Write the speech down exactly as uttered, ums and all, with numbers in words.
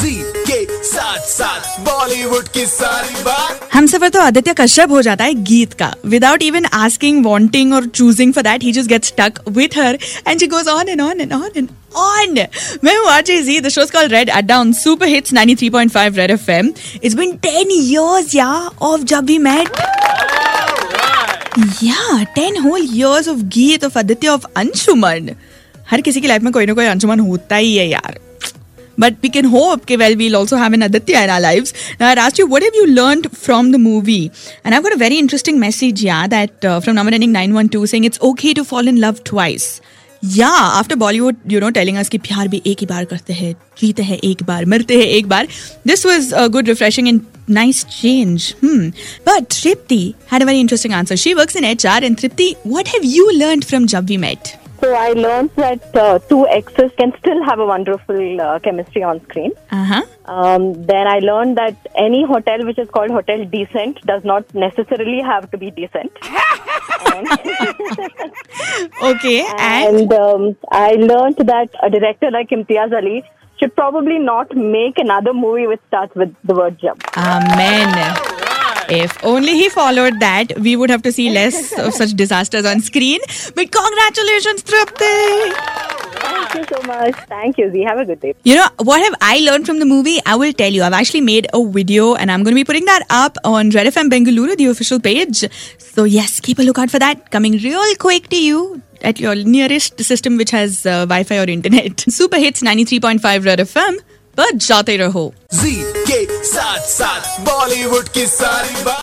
जी के साथ साथ बॉलीवुड की सारी बात। हम सफर तो आदित्य कश्यप हो जाता है गीत का. विदाउट इवन आस्किंग, वांटिंग और choosing for that, he just gets stuck with her and she goes on and on and on and on. मैं हूँ RJ ji. The show's called Red Adda on Super Hits ninety-three point five Red F M. It's been ten years, yeah, of Jab We Met. Yeah, ten whole years of Geet, of Aditya, of Anshuman. हर किसी की life में कोई ना कोई अंशुमन होता ही है यार. But we can hope that well we'll also have an Aditya in our lives. Now I asked you, what have you learned from the movie? And I've got a very interesting message, yeah, that uh, from number ending nine one two saying it's okay to fall in love twice. Yeah, after Bollywood, you know, telling us कि प्यार भी एक ही बार करते हैं, जीते हैं एक बार, मरते हैं एक बार. This was a good, refreshing and nice change. Hmm. But Tripti had a very interesting answer. She works in H R. And Tripti, what have you learned from Jab We Met? So I learned that uh, two exes can still have a wonderful uh, chemistry on screen. Uh-huh. Um, then I learned that any hotel which is called Hotel Decent does not necessarily have to be decent. Okay, and? And um, I learned that a director like Imtiaz Ali should probably not make another movie which starts with the word Jab. Amen. If only he followed that, we would have to see less of such disasters on screen. But congratulations, Tripti! Thank you so much. Thank you, Z. Have a good day. You know, what have I learned from the movie? I will tell you. I've actually made a video and I'm going to be putting that up on Red F M Bengaluru, the official page. So yes, keep a lookout for that. Coming real quick to you at your nearest system which has uh, Wi-Fi or internet. Super Hits ninety-three point five Red F M. बच जाते रहो. जी के साथ साथ बॉलीवुड की सारी बात.